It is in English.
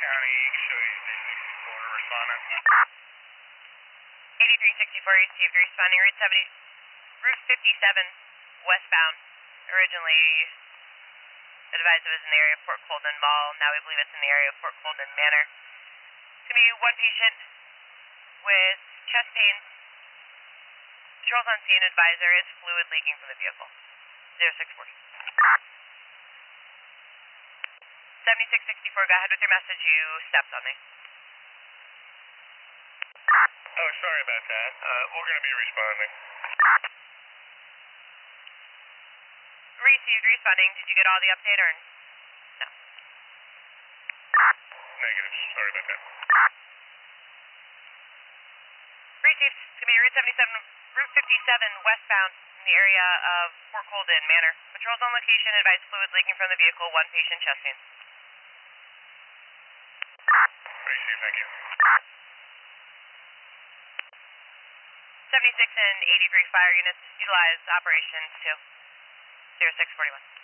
County, show you 364 responding. 8364, you received responding Route 57 westbound. Originally advised it was in the area of Port Colden Mall. Now we believe it's in the area of Port Colden Manor. It's going to be one patient with chest pain. Patrols on scene, advisor is fluid leaking from the vehicle. 0640. 7664, go ahead with your message. You stepped on me. Oh, sorry about that. We're going to be responding. Received, responding. Did you get all the update or no? Negative. Sorry about that. Received. It's going to be Route 57 westbound in the area of Port Colden Manor. Patrols on location, advised fluid leaking from the vehicle, one patient chest pain. Received, thank you. 76 and 83 fire units utilize operations 2. 0641.